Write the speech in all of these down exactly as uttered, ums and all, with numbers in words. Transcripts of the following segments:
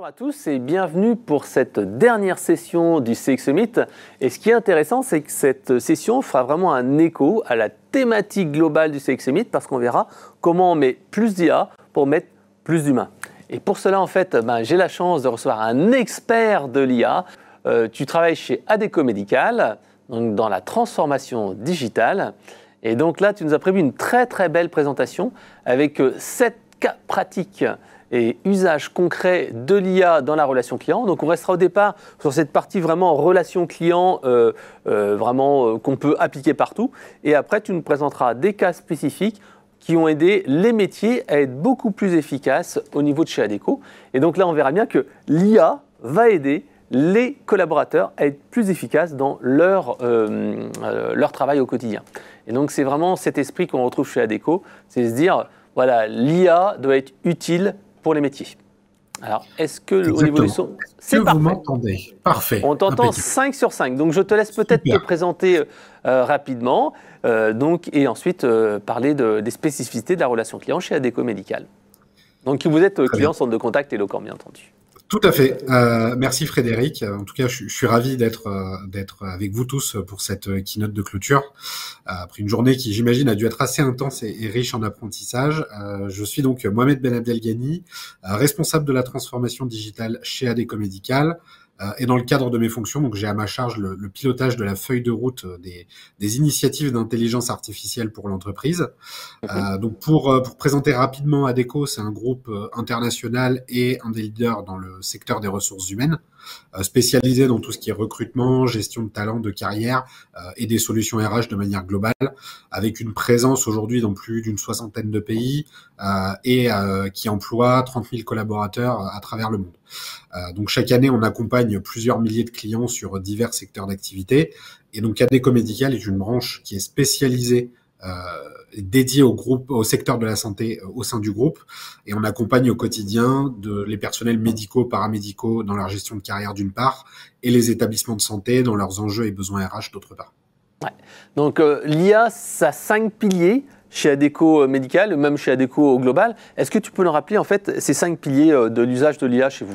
Bonjour à tous et bienvenue pour cette dernière session du C X Summit. Et ce qui est intéressant, c'est que cette session fera vraiment un écho à la thématique globale du C X Summit parce qu'on verra comment on met plus d'I A pour mettre plus d'humains. Et pour cela, en fait, ben, j'ai la chance de recevoir un expert de l'I A. Euh, tu travailles chez Adecco Medical, donc dans la transformation digitale. Et donc là, tu nous as prévu une très très belle présentation avec euh, sept cas pratiques et usages concrets de l'I A dans la relation client. Donc on restera au départ sur cette partie vraiment relation client, euh, euh, vraiment euh, qu'on peut appliquer partout. Et après, tu nous présenteras des cas spécifiques qui ont aidé les métiers à être beaucoup plus efficaces au niveau de chez Adecco. Et donc là, on verra bien que l'I A va aider les collaborateurs à être plus efficaces dans leur, euh, euh, leur travail au quotidien. Et donc c'est vraiment cet esprit qu'on retrouve chez Adecco, c'est se dire, voilà, l'I A doit être utile pour les métiers. Alors, est-ce que Exactement. Au niveau du son, c'est parfait? Vous m'entendez? Parfait. On t'entend cinq sur cinq. Donc, je te laisse peut-être te présenter euh, rapidement euh, donc, et ensuite euh, parler de, des spécificités de la relation client chez Adecco Medical. Donc, vous êtes client, bien. Centre de contact et Eloquent, bien entendu. Tout à fait. Euh, merci Frédéric. En tout cas, je, je suis ravi d'être euh, d'être avec vous tous pour cette keynote de clôture. Euh, après une journée qui, j'imagine, a dû être assez intense et, et riche en apprentissage. Euh, je suis donc Mohamed Ben Abdelghani, euh, responsable de la transformation digitale chez Adecco Medical. Euh, et dans le cadre de mes fonctions, donc j'ai à ma charge le, le pilotage de la feuille de route des, des initiatives d'intelligence artificielle pour l'entreprise. Euh, donc pour, pour présenter rapidement Adecco, c'est un groupe international et un des leaders dans le secteur des ressources humaines, euh, spécialisé dans tout ce qui est recrutement, gestion de talent, de carrière euh, et des solutions R H de manière globale, avec une présence aujourd'hui dans plus d'une soixantaine de pays euh, et euh, qui emploie trente mille collaborateurs à travers le monde. Euh, donc chaque année, on accompagne plusieurs milliers de clients sur divers secteurs d'activité. Et donc Adecco Medical est une branche qui est spécialisée, euh, dédiée au groupe, au secteur de la santé euh, au sein du groupe. Et on accompagne au quotidien de, les personnels médicaux, paramédicaux dans leur gestion de carrière d'une part, et les établissements de santé dans leurs enjeux et besoins R H d'autre part. Ouais. Donc euh, l'I A, ça a cinq piliers chez Adecco Medical, même chez Adecco au global. Est-ce que tu peux nous rappeler en fait ces cinq piliers de l'usage de l'I A chez vous?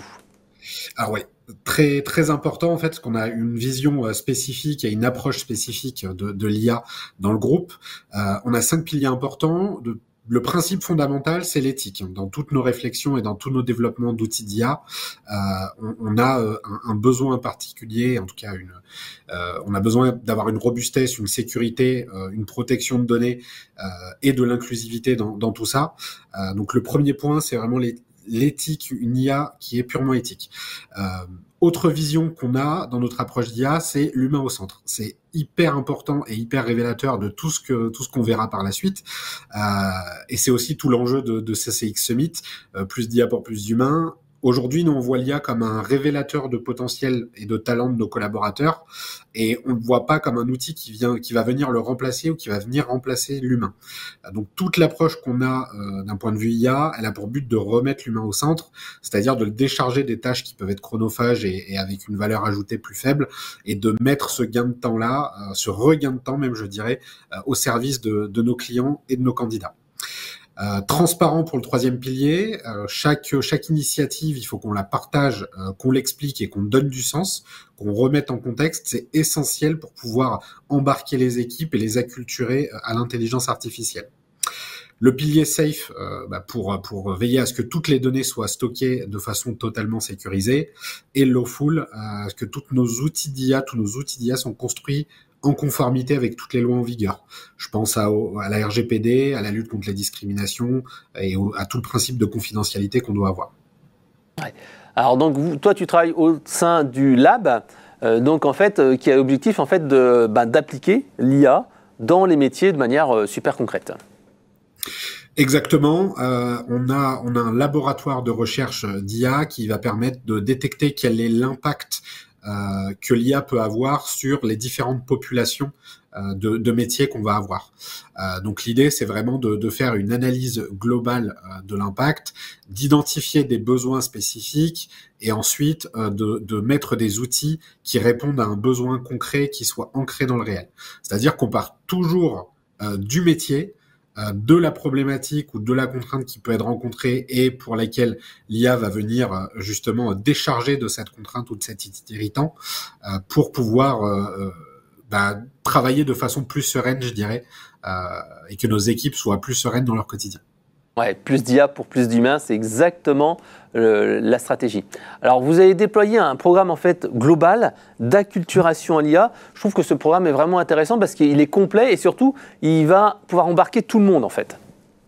Ah ouais, très très important en fait, parce qu'on a une vision spécifique et une approche spécifique de, de l'I A dans le groupe. Euh, on a cinq piliers importants. De, le principe fondamental, c'est l'éthique. Dans toutes nos réflexions et dans tous nos développements d'outils d'I A, euh, on, on a un, un besoin particulier, en tout cas une, euh, on a besoin d'avoir une robustesse, une sécurité, euh, une protection de données euh, et de l'inclusivité dans, dans tout ça. Euh, donc le premier point, c'est vraiment les l'éthique, une I A qui est purement éthique. Euh, autre vision qu'on a dans notre approche d'I A, c'est l'humain au centre. C'est hyper important et hyper révélateur de tout ce que tout ce qu'on verra par la suite. Euh, et c'est aussi tout l'enjeu de, de ce C X Summit, euh, plus d'I A pour plus d'humains. Aujourd'hui, nous, on voit l'I A comme un révélateur de potentiel et de talent de nos collaborateurs, et on ne le voit pas comme un outil qui vient, qui va venir le remplacer ou qui va venir remplacer l'humain. Donc, toute l'approche qu'on a euh, d'un point de vue I A, elle a pour but de remettre l'humain au centre, c'est-à-dire de le décharger des tâches qui peuvent être chronophages et, et avec une valeur ajoutée plus faible, et de mettre ce gain de temps-là, euh, ce regain de temps même, je dirais, euh, au service de, de nos clients et de nos candidats. Euh, transparent pour le troisième pilier. Euh, chaque chaque initiative, il faut qu'on la partage, euh, qu'on l'explique et qu'on donne du sens, qu'on remette en contexte. C'est essentiel pour pouvoir embarquer les équipes et les acculturer à l'intelligence artificielle. Le pilier safe, euh, bah pour pour veiller à ce que toutes les données soient stockées de façon totalement sécurisée, et lawful, euh, à ce que tous nos outils d'I A, tous nos outils d'I A sont construits en conformité avec toutes les lois en vigueur. Je pense à, à la R G P D, à la lutte contre les discriminations et au, à tout le principe de confidentialité qu'on doit avoir. Ouais. Alors donc vous, toi tu travailles au sein du lab, euh, donc en fait euh, qui a l'objectif en fait de ben, d'appliquer l'I A dans les métiers de manière euh, super concrète. Exactement. Euh, on a on a un laboratoire de recherche d'I A qui va permettre de détecter quel est l'impact Euh, que l'I A peut avoir sur les différentes populations euh, de, de métiers qu'on va avoir. Euh, donc l'idée, c'est vraiment de, de faire une analyse globale euh, de l'impact, d'identifier des besoins spécifiques et ensuite euh, de, de mettre des outils qui répondent à un besoin concret qui soit ancré dans le réel. C'est-à-dire qu'on part toujours euh, du métier euh, de la problématique ou de la contrainte qui peut être rencontrée et pour laquelle l'I A va venir euh, justement décharger de cette contrainte ou de cet irritant euh, pour pouvoir euh, bah, travailler de façon plus sereine, je dirais, euh, et que nos équipes soient plus sereines dans leur quotidien. Ouais, plus d'I A pour plus d'humains, c'est exactement euh, la stratégie. Alors, vous avez déployé un programme en fait global d'acculturation à l'I A. Je trouve que ce programme est vraiment intéressant parce qu'il est complet et surtout, il va pouvoir embarquer tout le monde en fait.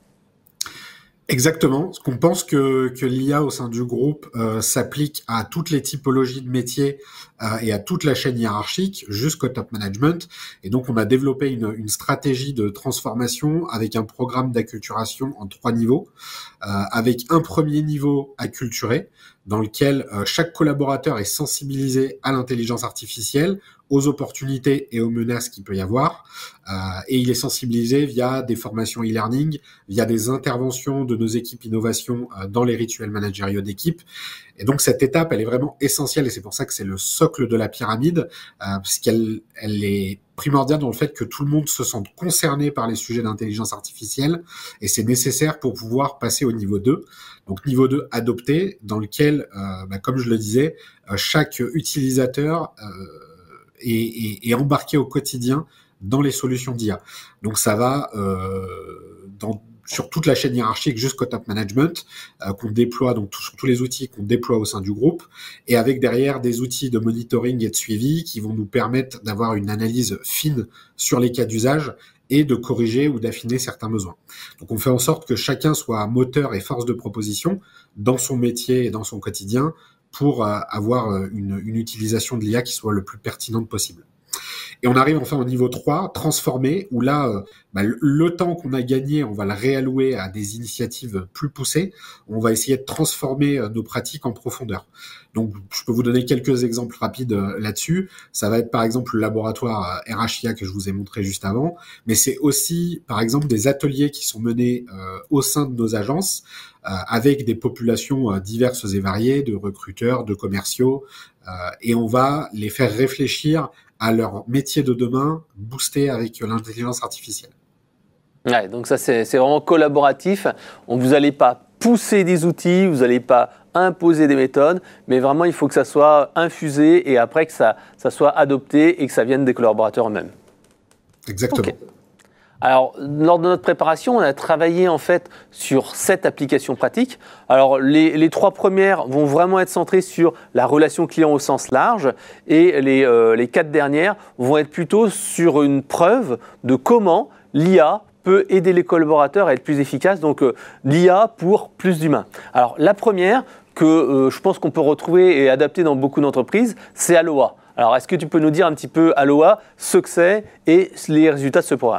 Exactement. Parce qu'on pense que, que l'I A au sein du groupe euh, s'applique à toutes les typologies de métiers euh, et à toute la chaîne hiérarchique jusqu'au top management. Et donc, on a développé une, une stratégie de transformation avec un programme d'acculturation en trois niveaux, euh, avec un premier niveau acculturé, dans lequel euh, chaque collaborateur est sensibilisé à l'intelligence artificielle, aux opportunités et aux menaces qu'il peut y avoir. Euh, et il est sensibilisé via des formations e-learning, via des interventions de nos équipes innovation euh, dans les rituels managériaux d'équipe. Et donc, cette étape, elle est vraiment essentielle et c'est pour ça que c'est le socle de la pyramide, euh, parce qu'elle elle est primordiale dans le fait que tout le monde se sente concerné par les sujets d'intelligence artificielle et c'est nécessaire pour pouvoir passer au niveau deux. Donc, niveau deux, adopté, dans lequel, euh, bah, comme je le disais, euh, chaque utilisateur euh, est, est, est embarqué au quotidien dans les solutions d'I A. Donc, ça va euh, dans sur toute la chaîne hiérarchique jusqu'au top management euh, qu'on déploie, donc tout, sur tous les outils qu'on déploie au sein du groupe, et avec derrière des outils de monitoring et de suivi qui vont nous permettre d'avoir une analyse fine sur les cas d'usage et de corriger ou d'affiner certains besoins. Donc on fait en sorte que chacun soit moteur et force de proposition dans son métier et dans son quotidien pour euh, avoir une, une utilisation de l'I A qui soit le plus pertinente possible. Et on arrive enfin au niveau trois, transformer, où là, euh, bah, le, le temps qu'on a gagné, on va le réallouer à des initiatives plus poussées. On va essayer de transformer euh, nos pratiques en profondeur. Donc, je peux vous donner quelques exemples rapides euh, là-dessus. Ça va être par exemple le laboratoire euh, R H I A que je vous ai montré juste avant, mais c'est aussi par exemple des ateliers qui sont menés euh, au sein de nos agences euh, avec des populations euh, diverses et variées, de recruteurs, de commerciaux, euh, et on va les faire réfléchir à leur métier de demain, boosté avec l'intelligence artificielle. Ouais, donc ça, c'est, c'est vraiment collaboratif. On, vous n'allez pas pousser des outils, vous n'allez pas imposer des méthodes, mais vraiment, il faut que ça soit infusé et après que ça, ça soit adopté et que ça vienne des collaborateurs eux-mêmes. Exactement. Okay. Alors, lors de notre préparation, on a travaillé en fait sur sept applications pratiques. Alors, les, les trois premières vont vraiment être centrées sur la relation client au sens large et les, euh, les quatre dernières vont être plutôt sur une preuve de comment l'I A peut aider les collaborateurs à être plus efficaces. Donc, euh, l'I A pour plus d'humains. Alors, la première que euh, je pense qu'on peut retrouver et adapter dans beaucoup d'entreprises, c'est Aloha. Alors, est-ce que tu peux nous dire un petit peu Aloha, ce que c'est et les résultats de ce programme ?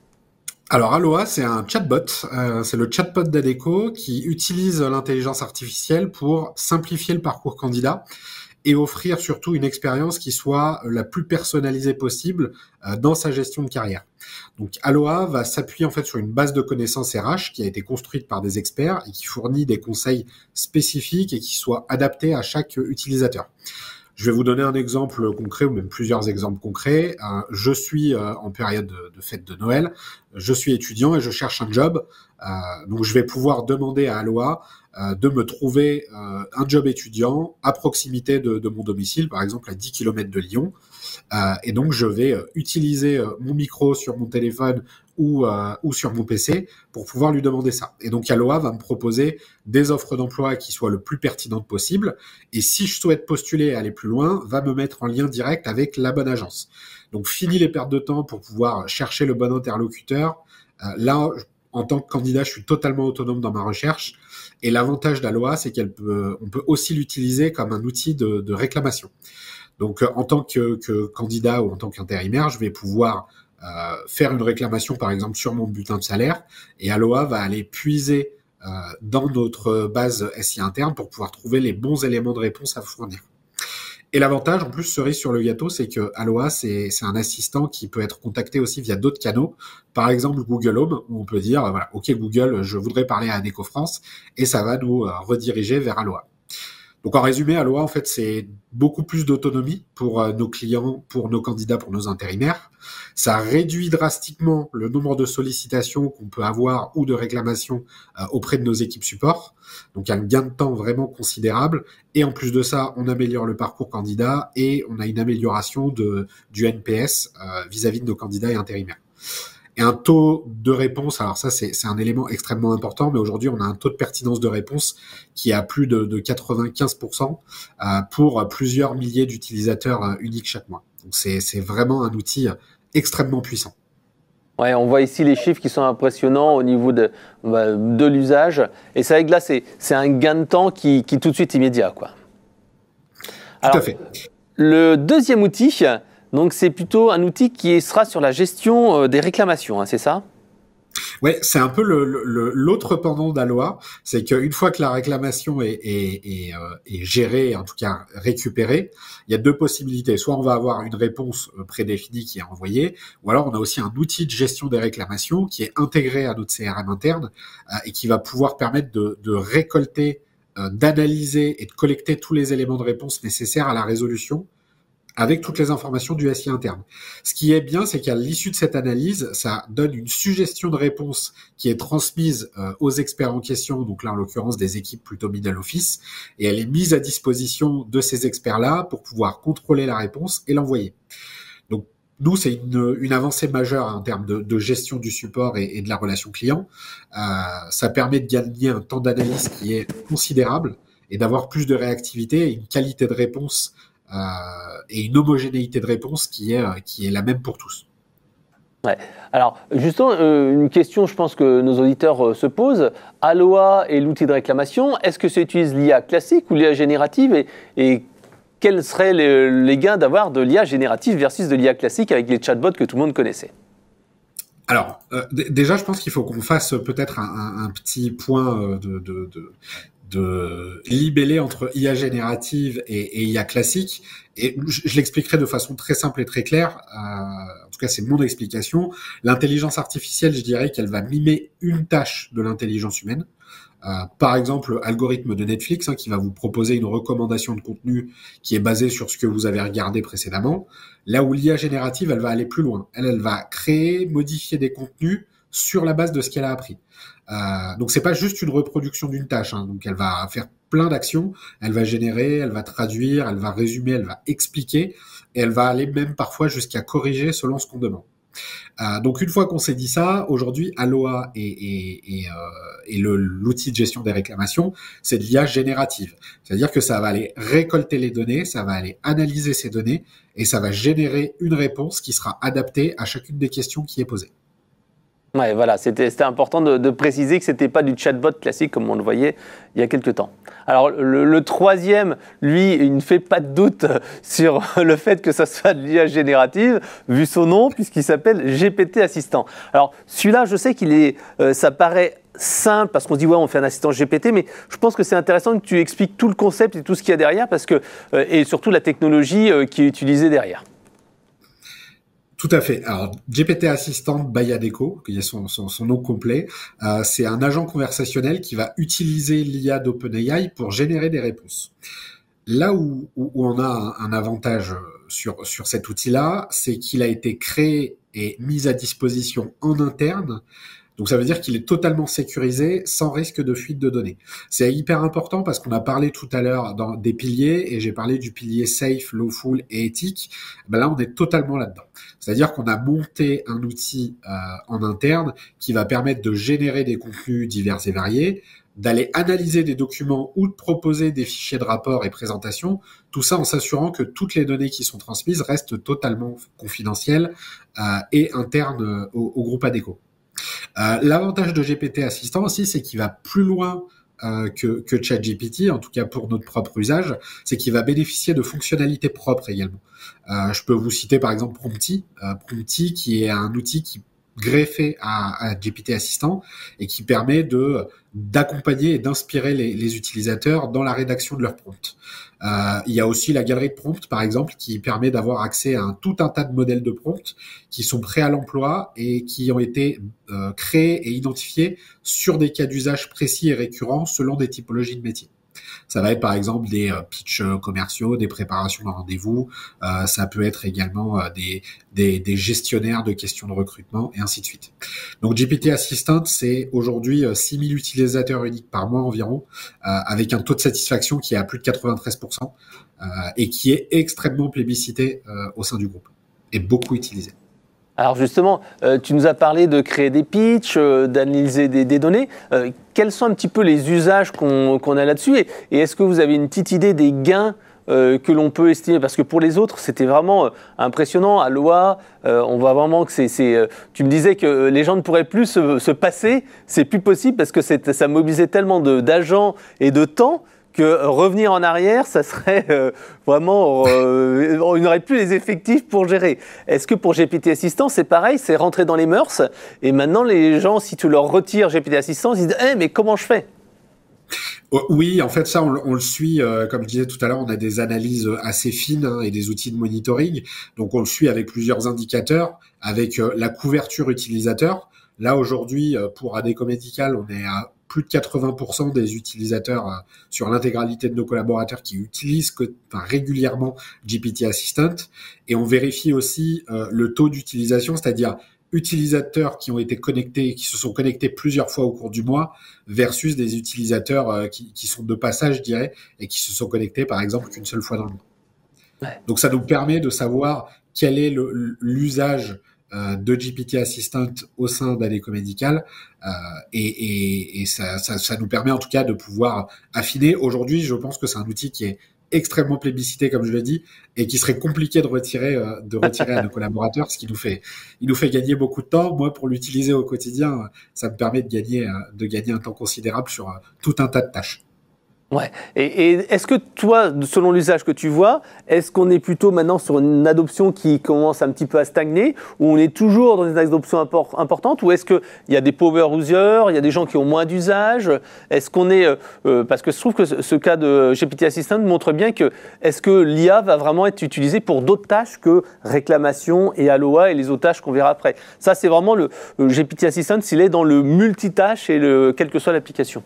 Alors Aloha, c'est un chatbot, euh, c'est le chatbot d'Adecco qui utilise l'intelligence artificielle pour simplifier le parcours candidat et offrir surtout une expérience qui soit la plus personnalisée possible euh, dans sa gestion de carrière. Donc Aloha va s'appuyer en fait sur une base de connaissances R H qui a été construite par des experts et qui fournit des conseils spécifiques et qui soient adaptés à chaque utilisateur. Je vais vous donner un exemple concret ou même plusieurs exemples concrets. Euh, je suis euh, en période de, de fête de Noël, je suis étudiant et je cherche un job. Euh, donc je vais pouvoir demander à Aloha euh, de me trouver euh, un job étudiant à proximité de, de mon domicile, par exemple à dix kilomètres de Lyon. Euh, et donc je vais euh, utiliser euh, mon micro sur mon téléphone ou, euh, ou sur mon P C pour pouvoir lui demander ça. Et donc Aloha va me proposer des offres d'emploi qui soient le plus pertinentes possible. Et si je souhaite postuler et aller plus loin, va me mettre en lien direct avec la bonne agence. Donc fini les pertes de temps pour pouvoir chercher le bon interlocuteur. Euh, là, en tant que candidat, je suis totalement autonome dans ma recherche. Et l'avantage d'Aloha, c'est qu'elle peut, on peut aussi l'utiliser comme un outil de, de réclamation. Donc, en tant que, que candidat ou en tant qu'intérimaire, je vais pouvoir euh, faire une réclamation, par exemple, sur mon bulletin de salaire, et Aloha va aller puiser euh, dans notre base S I interne pour pouvoir trouver les bons éléments de réponse à fournir. Et l'avantage, en plus, cerise sur le gâteau, c'est que Aloha, c'est, c'est un assistant qui peut être contacté aussi via d'autres canaux, par exemple Google Home, où on peut dire, voilà, OK Google, je voudrais parler à Adecco France, et ça va nous euh, rediriger vers Aloha. Donc en résumé, Aloha, en fait, c'est beaucoup plus d'autonomie pour euh, nos clients, pour nos candidats, pour nos intérimaires. Ça réduit drastiquement le nombre de sollicitations qu'on peut avoir ou de réclamations euh, auprès de nos équipes support. Donc il y a un gain de temps vraiment considérable. Et en plus de ça, on améliore le parcours candidat et on a une amélioration de, du N P S euh, vis-à-vis de nos candidats et intérimaires. Et un taux de réponse, alors ça c'est, c'est un élément extrêmement important, mais aujourd'hui on a un taux de pertinence de réponse qui est à plus de, de quatre-vingt-quinze pour cent euh, pour plusieurs milliers d'utilisateurs euh, uniques chaque mois. Donc c'est, c'est vraiment un outil extrêmement puissant. Ouais, on voit ici les chiffres qui sont impressionnants au niveau de, de l'usage. Et c'est vrai que là, c'est, c'est un gain de temps qui, qui est tout de suite immédiat, quoi. Alors, tout à fait. Le deuxième outil, donc c'est plutôt un outil qui sera sur la gestion des réclamations, hein, c'est ça ? Ouais, c'est un peu le, le, l'autre pendant d'Aloha, c'est qu'une fois que la réclamation est, est, est, euh, est gérée, en tout cas récupérée, il y a deux possibilités. Soit on va avoir une réponse prédéfinie qui est envoyée, ou alors on a aussi un outil de gestion des réclamations qui est intégré à notre C R M interne euh, et qui va pouvoir permettre de, de récolter, euh, d'analyser et de collecter tous les éléments de réponse nécessaires à la résolution avec toutes les informations du S I interne. Ce qui est bien, c'est qu'à l'issue de cette analyse, ça donne une suggestion de réponse qui est transmise euh, aux experts en question, donc là en l'occurrence des équipes plutôt middle office, et elle est mise à disposition de ces experts-là pour pouvoir contrôler la réponse et l'envoyer. Donc nous, c'est une, une avancée majeure en termes de, de gestion du support et, et de la relation client. Euh, ça permet de gagner un temps d'analyse qui est considérable et d'avoir plus de réactivité et une qualité de réponse Euh, et une homogénéité de réponse qui est, euh, qui est la même pour tous. Ouais. Alors, justement, euh, une question, je pense que nos auditeurs euh, se posent. Aloha et l'outil de réclamation, est-ce que ça utilise l'I A classique ou l'I A générative et, et quels seraient les, les gains d'avoir de l'I A générative versus de l'I A classique avec les chatbots que tout le monde connaissait ? Alors, euh, d- déjà, je pense qu'il faut qu'on fasse peut-être un, un, un petit point de, de, de, de libeller entre I A générative et, et I A classique. Et je, je l'expliquerai de façon très simple et très claire. Euh, en tout cas, c'est mon explication. L'intelligence artificielle, je dirais qu'elle va mimer une tâche de l'intelligence humaine. Euh, par exemple, algorithme de Netflix, hein, qui va vous proposer une recommandation de contenu qui est basée sur ce que vous avez regardé précédemment. Là où l'I A générative, elle va aller plus loin. Elle, elle va créer, modifier des contenus sur la base de ce qu'elle a appris. Euh, donc c'est pas juste une reproduction d'une tâche. Hein, donc elle va faire plein d'actions. Elle va générer, elle va traduire, elle va résumer, elle va expliquer, et elle va aller même parfois jusqu'à corriger selon ce qu'on demande. Euh, donc une fois qu'on s'est dit ça, aujourd'hui Aloha et, et, et, euh, et le, l'outil de gestion des réclamations, c'est de l'I A générative. C'est-à-dire que ça va aller récolter les données, ça va aller analyser ces données et ça va générer une réponse qui sera adaptée à chacune des questions qui est posée. Ouais, voilà, c'était, c'était important de, de préciser que ce n'était pas du chatbot classique comme on le voyait il y a quelques temps. Alors le, le troisième, lui, il ne fait pas de doute sur le fait que ça soit de l'I A générative, vu son nom, puisqu'il s'appelle G P T Assistant. Alors celui-là, je sais qu'il est, euh, ça paraît simple parce qu'on se dit ouais, on fait un assistant G P T, mais je pense que c'est intéressant que tu expliques tout le concept et tout ce qu'il y a derrière, parce que euh, et surtout la technologie euh, qui est utilisée derrière. Tout à fait. Alors, G P T Assistant by Adecco, qui est son, son, son nom complet, euh, c'est un agent conversationnel qui va utiliser l'I A d'OpenAI pour générer des réponses. Là où, où, où on a un, un avantage sur, sur cet outil-là, c'est qu'il a été créé et mis à disposition en interne. Donc ça veut dire qu'il est totalement sécurisé, sans risque de fuite de données. C'est hyper important parce qu'on a parlé tout à l'heure dans des piliers, et j'ai parlé du pilier safe, lawful et éthique. Ben là, on est totalement là-dedans. C'est-à-dire qu'on a monté un outil euh, en interne qui va permettre de générer des contenus divers et variés, d'aller analyser des documents ou de proposer des fichiers de rapport et présentations, tout ça en s'assurant que toutes les données qui sont transmises restent totalement confidentielles euh, et internes au, au groupe Adecco. Euh, l'avantage de G P T Assistant aussi, c'est qu'il va plus loin euh, que, que ChatGPT, en tout cas pour notre propre usage, c'est qu'il va bénéficier de fonctionnalités propres également. Euh, je peux vous citer par exemple Prompty, euh, Prompty qui est un outil qui greffé à, à G P T Assistant et qui permet de d'accompagner et d'inspirer les, les utilisateurs dans la rédaction de leurs prompts. Euh, il y a aussi la galerie de prompts, par exemple, qui permet d'avoir accès à un, tout un tas de modèles de prompts qui sont prêts à l'emploi et qui ont été euh, créés et identifiés sur des cas d'usage précis et récurrents selon des typologies de métiers. Ça va être par exemple des euh, pitchs commerciaux, des préparations de rendez-vous. Euh, ça peut être également euh, des, des, des gestionnaires de questions de recrutement et ainsi de suite. Donc G P T Assistant, c'est aujourd'hui euh, six mille utilisateurs uniques par mois environ, euh, avec un taux de satisfaction qui est à plus de quatre-vingt-treize pour cent euh, et qui est extrêmement plébiscité euh, au sein du groupe et beaucoup utilisé. Alors justement, euh, tu nous as parlé de créer des pitchs, euh, d'analyser des, des données. Euh, quels sont un petit peu les usages qu'on qu'on a là-dessus et, et est-ce que vous avez une petite idée des gains euh, que l'on peut estimer? Parce que pour les autres, c'était vraiment euh, impressionnant. À l'O A, euh, on voit vraiment que c'est... Euh, tu me disais que les gens ne pourraient plus se, se passer. C'est plus possible parce que ça mobilisait tellement d'agents et de temps que revenir en arrière, ça serait euh, vraiment... Euh, on n'aurait plus les effectifs pour gérer. Est-ce que pour G P T Assistant, c'est pareil, c'est rentré dans les mœurs et maintenant, les gens, si tu leur retires G P T Assistant, ils disent hey, « mais comment je fais ?» Oui, en fait, ça, on, on le suit, euh, comme je disais tout à l'heure, on a des analyses assez fines hein, et des outils de monitoring. Donc, on le suit avec plusieurs indicateurs, avec euh, la couverture utilisateur. Là, aujourd'hui, euh, pour Adecco Medical, on est à plus de quatre-vingts pour cent des utilisateurs euh, sur l'intégralité de nos collaborateurs qui utilisent que, enfin, régulièrement G P T Assistant. Et on vérifie aussi euh, le taux d'utilisation, c'est-à-dire utilisateurs qui ont été connectés, qui se sont connectés plusieurs fois au cours du mois versus des utilisateurs euh, qui, qui sont de passage, je dirais, et qui se sont connectés, par exemple, qu'une seule fois dans le mois. Ouais. Donc, ça nous permet de savoir quel est l'usage euh, de G P T Assistant au sein d'Adecco Medical euh, et, et, et ça, ça, ça nous permet en tout cas de pouvoir affiner. Aujourd'hui, je pense que c'est un outil qui est extrêmement plébiscité, comme je l'ai dit, et qui serait compliqué de retirer, euh, de retirer à nos collaborateurs, ce qui nous fait, il nous fait gagner beaucoup de temps. Moi, pour l'utiliser au quotidien, ça me permet de gagner, euh, de gagner un temps considérable sur euh, tout un tas de tâches. Ouais. Et, et est-ce que toi, selon l'usage que tu vois, est-ce qu'on est plutôt maintenant sur une adoption qui commence un petit peu à stagner, ou on est toujours dans une adoption import, importante, ou est-ce qu'il y a des power users, il y a des gens qui ont moins d'usage? Est-ce qu'on est, euh, parce que je trouve que ce, ce cas de G P T Assistant montre bien que est-ce que l'I A va vraiment être utilisée pour d'autres tâches que réclamation et A L O A et les autres tâches qu'on verra après. Ça, c'est vraiment le, le G P T Assistant, s'il est dans le multitâche et le, quelle que soit l'application.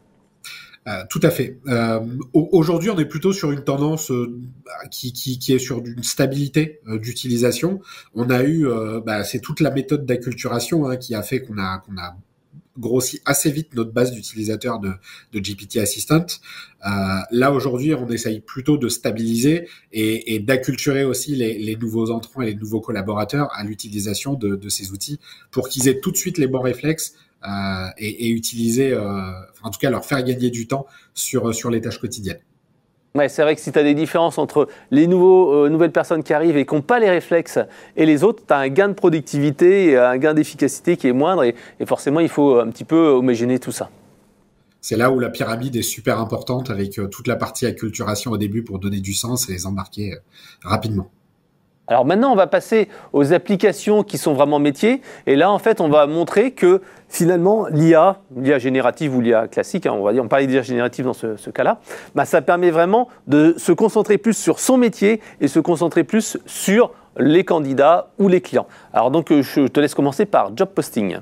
Euh, tout à fait. Euh, aujourd'hui, on est plutôt sur une tendance euh, qui, qui, qui est sur une stabilité euh, d'utilisation. On a eu, euh, bah, c'est toute la méthode d'acculturation hein, qui a fait qu'on a, qu'on a grossi assez vite notre base d'utilisateurs de, de G P T Assistant. Euh, là, aujourd'hui, on essaye plutôt de stabiliser et, et d'acculturer aussi les, les nouveaux entrants et les nouveaux collaborateurs à l'utilisation de, de ces outils pour qu'ils aient tout de suite les bons réflexes Euh, et, et utiliser, euh, en tout cas leur faire gagner du temps sur, sur les tâches quotidiennes. Ouais, c'est vrai que si tu as des différences entre les nouveaux, euh, nouvelles personnes qui arrivent et qui n'ont pas les réflexes et les autres, tu as un gain de productivité et un gain d'efficacité qui est moindre et, et forcément il faut un petit peu homogénéiser tout ça. C'est là où la pyramide est super importante avec euh, toute la partie acculturation au début pour donner du sens et les embarquer euh, rapidement. Alors maintenant, on va passer aux applications qui sont vraiment métiers. Et là, en fait, on va montrer que finalement, l'I A, l'I A générative ou l'I A classique, hein, on va dire, on parlait d'I A générative dans ce, ce cas-là, bah, ça permet vraiment de se concentrer plus sur son métier et se concentrer plus sur les candidats ou les clients. Alors donc, je te laisse commencer par job posting.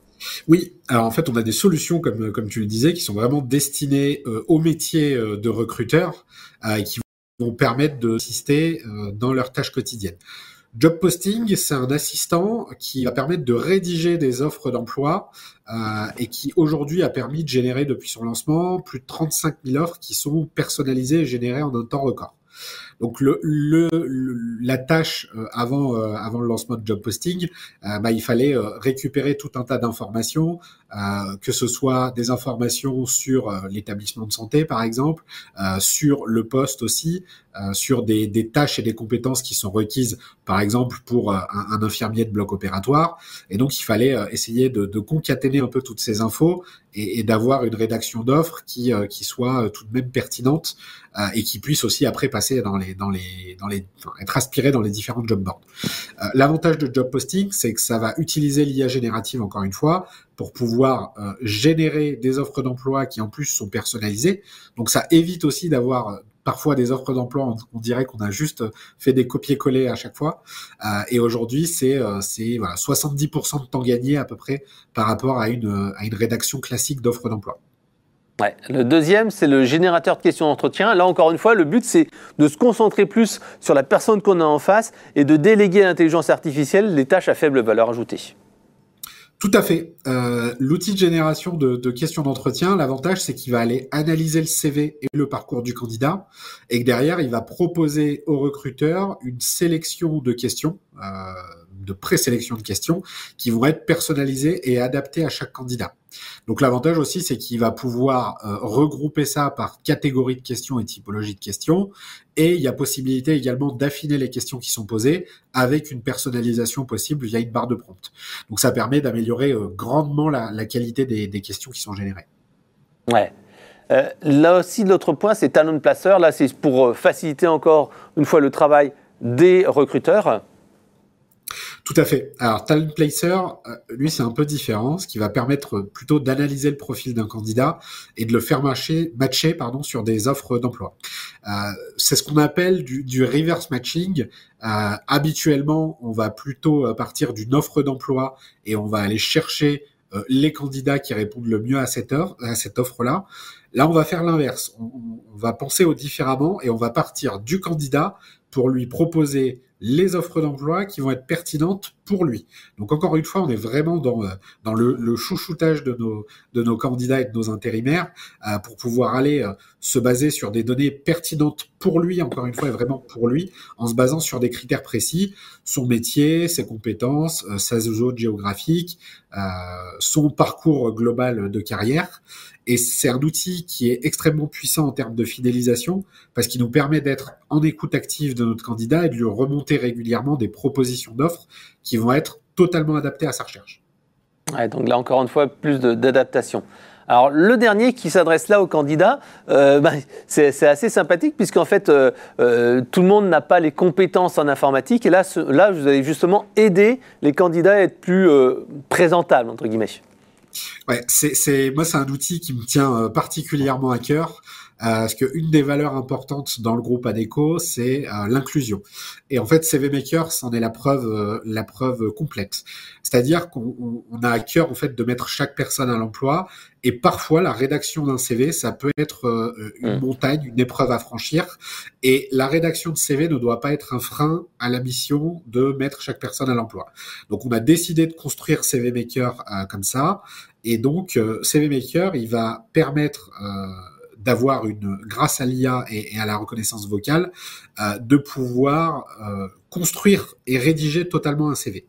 Oui, alors en fait, on a des solutions, comme, comme tu le disais, qui sont vraiment destinées euh, aux métiers euh, de recruteurs euh, et qui vont permettre d'assister euh, dans leurs tâches quotidiennes. Job posting, c'est un assistant qui va permettre de rédiger des offres d'emploi euh, et qui aujourd'hui a permis de générer depuis son lancement plus de trente-cinq mille offres qui sont personnalisées et générées en un temps record. Donc le, le, le la tâche euh, avant euh, avant le lancement de job posting, euh, bah, il fallait euh, récupérer tout un tas d'informations, euh, que ce soit des informations sur euh, l'établissement de santé par exemple, euh, sur le poste aussi, euh, sur des, des tâches et des compétences qui sont requises par exemple pour euh, un, un infirmier de bloc opératoire. Et donc il fallait euh, essayer de, de concaténer un peu toutes ces infos et, et d'avoir une rédaction d'offres qui euh, qui soit euh, tout de même pertinente euh, et qui puisse aussi après passer dans les dans les dans les enfin, être aspiré dans les différents job boards. Euh, l'avantage de job posting, c'est que ça va utiliser l'I A générative encore une fois pour pouvoir euh, générer des offres d'emploi qui en plus sont personnalisées. Donc ça évite aussi d'avoir euh, parfois des offres d'emploi, on, on dirait qu'on a juste fait des copier-coller à chaque fois. Euh, et aujourd'hui, c'est euh, c'est voilà, soixante-dix pour cent de temps gagné à peu près par rapport à une à une rédaction classique d'offres d'emploi. Ouais. Le deuxième, c'est le générateur de questions d'entretien. Là, encore une fois, le but, c'est de se concentrer plus sur la personne qu'on a en face et de déléguer à l'intelligence artificielle les tâches à faible valeur ajoutée. Tout à fait. Euh, l'outil de génération de, de questions d'entretien, l'avantage, c'est qu'il va aller analyser le C V et le parcours du candidat, et que derrière, il va proposer au recruteur une sélection de questions, euh, de présélection de questions, qui vont être personnalisées et adaptées à chaque candidat. Donc l'avantage aussi, c'est qu'il va pouvoir euh, regrouper ça par catégorie de questions et typologie de questions, et il y a possibilité également d'affiner les questions qui sont posées avec une personnalisation possible via une barre de prompt. Donc ça permet d'améliorer euh, grandement la, la qualité des, des questions qui sont générées. Ouais. Euh, là aussi, l'autre point, c'est Talent Placer. Là, c'est pour euh, faciliter encore une fois le travail des recruteurs. Tout à fait. Alors, Talent Placer, euh, lui, c'est un peu différent, ce qui va permettre plutôt d'analyser le profil d'un candidat et de le faire matcher, matcher pardon, sur des offres d'emploi. Euh, c'est ce qu'on appelle du, du reverse matching. Euh, habituellement, on va plutôt partir d'une offre d'emploi et on va aller chercher euh, les candidats qui répondent le mieux à cette, heure, à cette offre-là. Là, on va faire l'inverse. On, on va penser au différemment et on va partir du candidat pour lui proposer les offres d'emploi qui vont être pertinentes pour lui. Donc encore une fois, on est vraiment dans dans le, le chouchoutage de nos de nos candidats et de nos intérimaires euh, pour pouvoir aller euh, se baser sur des données pertinentes pour lui, encore une fois, et vraiment pour lui, en se basant sur des critères précis, son métier, ses compétences, euh, sa zone géographique, euh, son parcours global de carrière. Et c'est un outil qui est extrêmement puissant en termes de fidélisation parce qu'il nous permet d'être en écoute active de notre candidat et de lui remonter régulièrement des propositions d'offres qui vont être totalement adaptées à sa recherche. Ouais, donc là, encore une fois, plus de, d'adaptation. Alors, le dernier qui s'adresse là aux candidats, euh, ben, c'est, c'est assez sympathique puisqu'en fait, euh, euh, tout le monde n'a pas les compétences en informatique. Et là, ce, là vous allez justement aider les candidats à être plus euh, présentables, entre guillemets. Ouais, c'est, c'est, moi, c'est un outil qui me tient particulièrement à cœur. Euh, parce qu'une des valeurs importantes dans le groupe Adecco, c'est euh, l'inclusion. Et en fait, C V Maker, c'en est la preuve, euh, la preuve complète. C'est-à-dire qu'on on, on a à cœur en fait de mettre chaque personne à l'emploi. Et parfois, la rédaction d'un C V, ça peut être euh, une montagne, une épreuve à franchir. Et la rédaction de C V ne doit pas être un frein à la mission de mettre chaque personne à l'emploi. Donc, on a décidé de construire C V Maker euh, comme ça. Et donc, euh, C V Maker, il va permettre euh, d'avoir une, grâce à l'I A et, et à la reconnaissance vocale, euh, de pouvoir euh, construire et rédiger totalement un C V.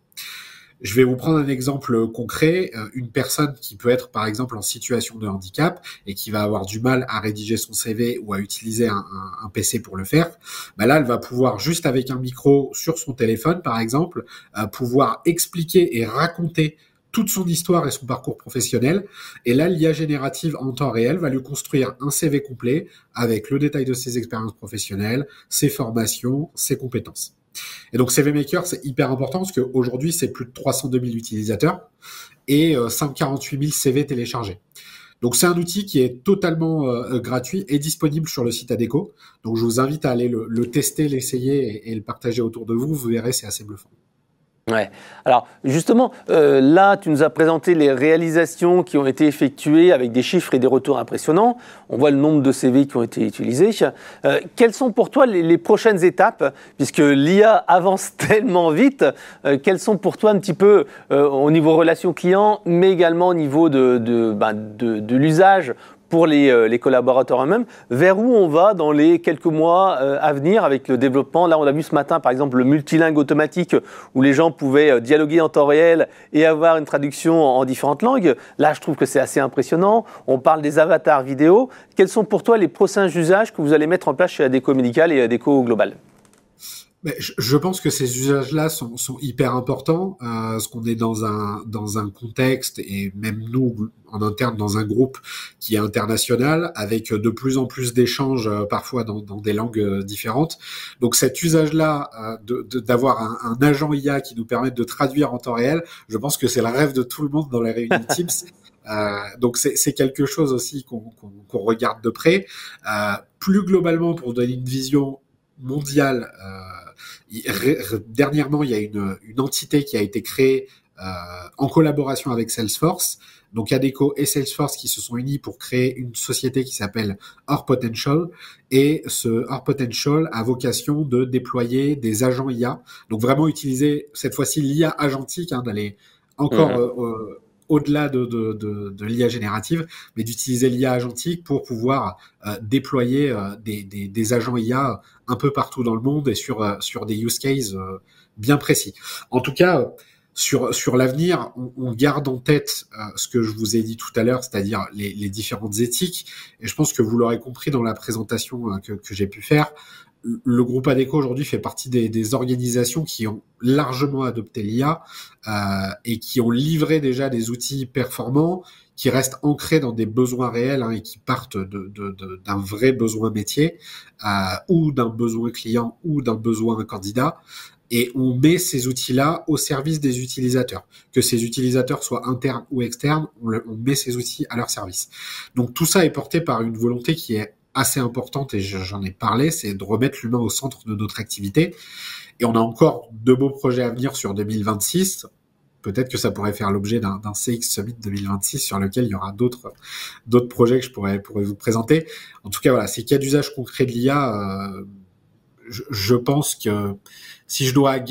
Je vais vous prendre un exemple concret. Euh, une personne qui peut être, par exemple, en situation de handicap et qui va avoir du mal à rédiger son C V ou à utiliser un, un, un P C pour le faire, bah là, elle va pouvoir, juste avec un micro sur son téléphone, par exemple, euh, pouvoir expliquer et raconter toute son histoire et son parcours professionnel. Et là, l'I A générative en temps réel va lui construire un C V complet avec le détail de ses expériences professionnelles, ses formations, ses compétences. Et donc, C V Maker, c'est hyper important parce qu'aujourd'hui, c'est plus de trois cent deux mille utilisateurs et cent quarante-huit mille C V téléchargés. Donc, c'est un outil qui est totalement euh, gratuit et disponible sur le site Adecco. Donc, je vous invite à aller le, le tester, l'essayer et, et le partager autour de vous. Vous verrez, c'est assez bluffant. Ouais. Alors justement, euh, là, tu nous as présenté les réalisations qui ont été effectuées avec des chiffres et des retours impressionnants. On voit le nombre de C V qui ont été utilisés. Euh, quelles sont pour toi les, les prochaines étapes, puisque l'I A avance tellement vite, euh, quelles sont pour toi un petit peu euh, au niveau relation client, mais également au niveau de, de, ben, de, de l'usage pour les, euh, les collaborateurs eux-mêmes, vers où on va dans les quelques mois euh, à venir avec le développement. Là, on a vu ce matin, par exemple, le multilingue automatique où les gens pouvaient euh, dialoguer en temps réel et avoir une traduction en, en différentes langues. Là, je trouve que c'est assez impressionnant. On parle des avatars vidéo. Quels sont pour toi les prochains usages que vous allez mettre en place chez Adecco Médical et Adecco Global ? Mais je pense que ces usages-là sont, sont hyper importants, euh, parce qu'on est dans un dans un contexte et même nous en interne dans un groupe qui est international, avec de plus en plus d'échanges euh, parfois dans, dans des langues euh, différentes. Donc cet usage-là euh, de, de, d'avoir un, un agent I A qui nous permette de traduire en temps réel, je pense que c'est le rêve de tout le monde dans les réunions Teams. Euh, donc c'est, c'est quelque chose aussi qu'on, qu'on, qu'on regarde de près. Euh, plus globalement, pour donner une vision mondiale. Euh, Dernièrement, il y a une, une entité qui a été créée euh, en collaboration avec Salesforce Donc Adecco et Salesforce qui se sont unis pour créer une société qui s'appelle Our Potential, et ce Our Potential a vocation de déployer des agents I A, donc vraiment utiliser cette fois-ci l'I A agentique, hein, d'aller encore mmh. euh, euh, au-delà de, de, de, de l'I A générative, mais d'utiliser l'I A agentique pour pouvoir euh, déployer euh, des, des, des agents I A un peu partout dans le monde et sur, euh, sur des use cases euh, bien précis. En tout cas, euh, sur, sur l'avenir, on, on garde en tête euh, ce que je vous ai dit tout à l'heure, c'est-à-dire les, les différentes éthiques, et je pense que vous l'aurez compris dans la présentation euh, que, que j'ai pu faire. Le groupe Adecco aujourd'hui fait partie des, des organisations qui ont largement adopté l'I A euh, et qui ont livré déjà des outils performants, qui restent ancrés dans des besoins réels, hein, et qui partent de, de, de, d'un vrai besoin métier euh, ou d'un besoin client ou d'un besoin candidat. Et on met ces outils-là au service des utilisateurs. Que ces utilisateurs soient internes ou externes, on, le, on met ces outils à leur service. Donc tout ça est porté par une volonté qui est assez importante, et j'en ai parlé, c'est de remettre l'humain au centre de notre activité. Et on a encore de beaux projets à venir sur deux mille vingt-six. Peut-être que ça pourrait faire l'objet d'un, d'un C X Summit deux mille vingt-six sur lequel il y aura d'autres, d'autres projets que je pourrais, pourrais vous présenter. En tout cas, voilà, ces cas d'usage concrets de l'I A, euh, je, je pense que si je dois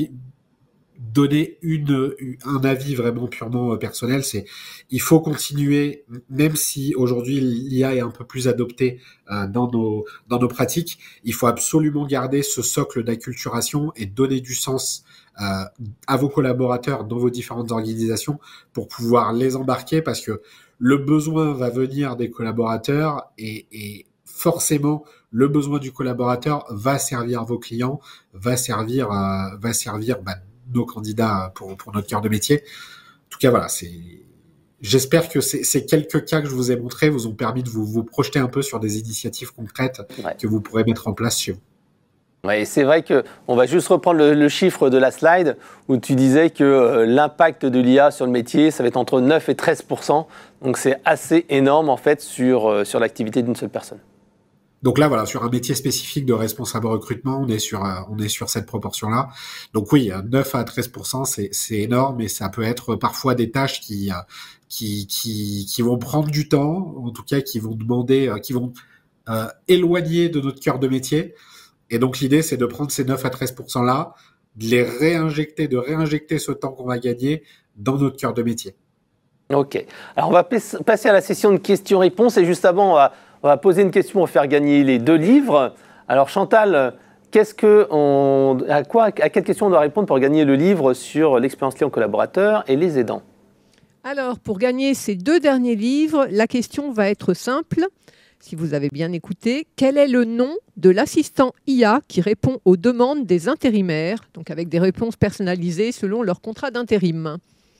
donner une, un avis vraiment purement personnel, c'est il faut continuer, même si aujourd'hui l'I A est un peu plus adoptée euh, dans nos dans nos pratiques, il faut absolument garder ce socle d'acculturation et donner du sens euh, à vos collaborateurs dans vos différentes organisations pour pouvoir les embarquer, parce que le besoin va venir des collaborateurs et, et forcément le besoin du collaborateur va servir vos clients, va servir euh, va servir bah, nos candidats pour, pour notre cœur de métier. En tout cas, voilà, c'est, j'espère que ces, ces quelques cas que je vous ai montrés vous ont permis de vous, vous projeter un peu sur des initiatives concrètes ouais. que vous pourrez mettre en place chez vous. Oui, c'est vrai qu'on va juste reprendre le, le chiffre de la slide où tu disais que euh, l'impact de l'I A sur le métier, ça va être entre neuf et treize pour cent. Donc, c'est assez énorme, en fait, sur, euh, sur l'activité d'une seule personne. Donc là, voilà, sur un métier spécifique de responsable recrutement, on est sur, euh, on est sur cette proportion-là. Donc oui, neuf à treize pour cent, c'est, c'est énorme, et ça peut être parfois des tâches qui, euh, qui, qui, qui vont prendre du temps, en tout cas, qui vont demander, euh, qui vont euh, éloigner de notre cœur de métier. Et donc l'idée, c'est de prendre ces neuf à treize pour cent-là, de les réinjecter, de réinjecter ce temps qu'on va gagner dans notre cœur de métier. Ok. Alors on va passer à la session de questions-réponses, et juste avant, on va On va poser une question pour faire gagner les deux livres. Alors Chantal, qu'est-ce que on, à, quoi, à quelle question on doit répondre pour gagner le livre sur l'expérience client collaborateur et les aidants ? Alors, pour gagner ces deux derniers livres, la question va être simple. Si vous avez bien écouté, quel est le nom de l'assistant I A qui répond aux demandes des intérimaires, donc avec des réponses personnalisées selon leur contrat d'intérim ?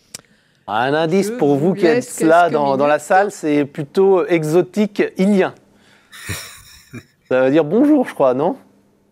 Un indice Je pour vous qui êtes là dans, dans la salle, c'est plutôt exotique ilien. Ça veut dire bonjour, je crois, non ?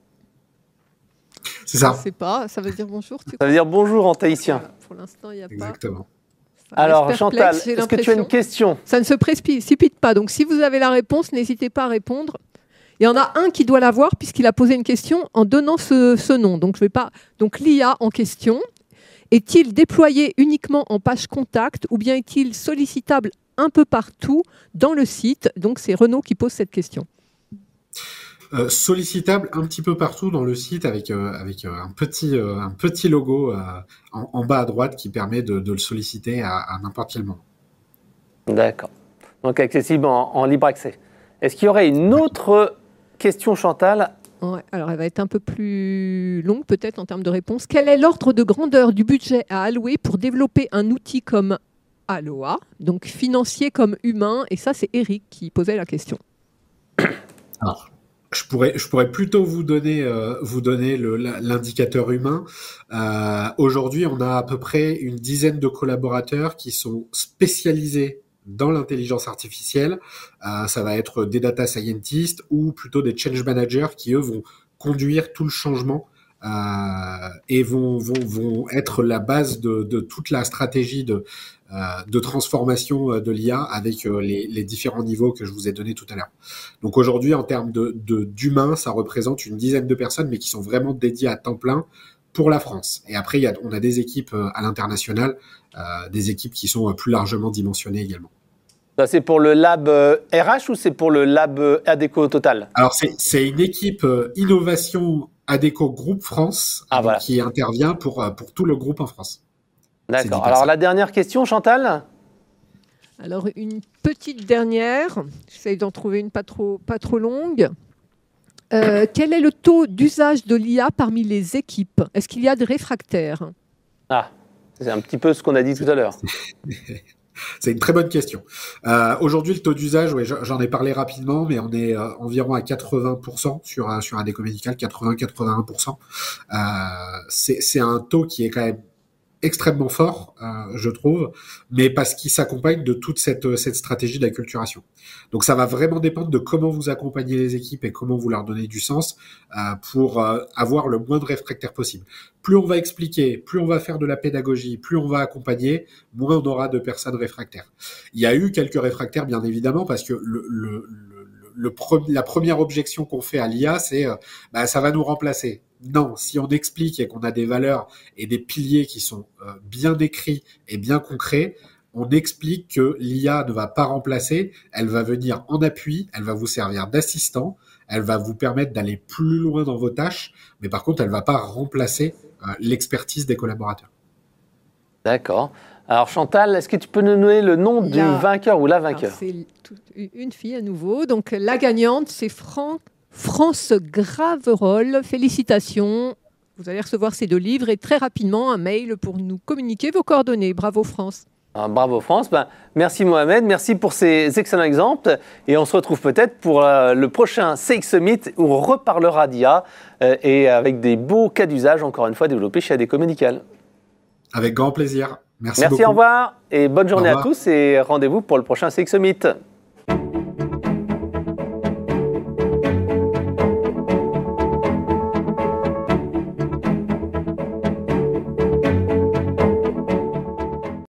C'est ça. Je ne sais pas, ça veut dire bonjour. Tu ça veut dire bonjour en tahitien. Voilà, pour l'instant, il n'y a Exactement. pas. Ça Alors, Chantal, est-ce que tu as une question ? Ça ne se précipite pas. Donc, si vous avez la réponse, n'hésitez pas à répondre. Il y en a un qui doit l'avoir puisqu'il a posé une question en donnant ce, ce nom. Donc, je vais pas. Donc, l'I A en question. Est-il déployé uniquement en page contact ou bien est-il sollicitable un peu partout dans le site ? Donc, c'est Renaud qui pose cette question. Euh, sollicitable un petit peu partout dans le site avec, euh, avec euh, un, petit, euh, un petit logo euh, en, en bas à droite qui permet de, de le solliciter à, à n'importe quel moment. D'accord. Donc, accessible en, en libre accès. Est-ce qu'il y aurait une autre question, Chantal ? Ouais, alors, elle va être un peu plus longue peut-être en termes de réponse. Quel est l'ordre de grandeur du budget à allouer pour développer un outil comme Aloha, donc financier comme humain ? Et ça, c'est Eric qui posait la question. Alors, je pourrais, je pourrais plutôt vous donner, euh, vous donner le, l'indicateur humain. Euh, aujourd'hui, on a à peu près une dizaine de collaborateurs qui sont spécialisés dans l'intelligence artificielle. Euh, ça va être des data scientists ou plutôt des change managers qui, eux, vont conduire tout le changement euh, et vont, vont, vont être la base de, de toute la stratégie de, euh, de transformation de l'I A avec euh, les, les différents niveaux que je vous ai donnés tout à l'heure. Donc aujourd'hui, en termes de, de, d'humains, ça représente une dizaine de personnes, mais qui sont vraiment dédiées à temps plein pour la France. Et après, il y a, on a des équipes à l'international, euh, des équipes qui sont plus largement dimensionnées également. Ça, c'est pour le lab euh, R H ou c'est pour le lab euh, Adecco Total? Alors, c'est une équipe euh, innovation Adecco Groupe France ah, voilà. qui intervient pour, pour tout le groupe en France. D'accord. Alors, la dernière question, Chantal? Alors, une petite dernière. J'essaie d'en trouver une pas trop, pas trop longue. Euh, quel est le taux d'usage de l'I A parmi les équipes? Est-ce qu'il y a des réfractaires? Ah, c'est un petit peu ce qu'on a dit tout à l'heure. C'est une très bonne question. Euh, Aujourd'hui, le taux d'usage, ouais, j'en ai parlé rapidement, mais on est euh, environ à quatre-vingts pour cent sur, euh, sur un Adecco Médical, quatre-vingts à quatre-vingt-un pour cent. Euh, c'est un taux qui est quand même extrêmement fort, euh, je trouve, mais parce qu'il s'accompagne de toute cette, cette stratégie d'acculturation. Donc ça va vraiment dépendre de comment vous accompagnez les équipes et comment vous leur donnez du sens euh, pour euh, avoir le moins de réfractaires possible. Plus on va expliquer, plus on va faire de la pédagogie, plus on va accompagner, moins on aura de personnes réfractaires. Il y a eu quelques réfractaires, bien évidemment, parce que le, le, le, le pre- la première objection qu'on fait à l'I A, c'est euh, bah, ça va nous remplacer. Non, si on explique et qu'on a des valeurs et des piliers qui sont euh, bien écrits et bien concrets, on explique que l'I A ne va pas remplacer, elle va venir en appui, elle va vous servir d'assistant, elle va vous permettre d'aller plus loin dans vos tâches, mais par contre, elle ne va pas remplacer euh, l'expertise des collaborateurs. D'accord. Alors Chantal, est-ce que tu peux nous donner le nom la... du vainqueur ou la vainqueur? C'est une fille à nouveau, donc la gagnante, c'est Franck. France Graverolles, félicitations. Vous allez recevoir ces deux livres et très rapidement un mail pour nous communiquer vos coordonnées. Bravo France. Ah, bravo France. Ben, merci Mohamed, merci pour ces excellents exemples. Et on se retrouve peut-être pour euh, le prochain C X Summit où on reparlera d'I A euh, et avec des beaux cas d'usage, encore une fois, développés chez Adecco Médical. Avec grand plaisir. Merci, merci, beaucoup. Au revoir et bonne journée à tous et rendez-vous pour le prochain C X Summit.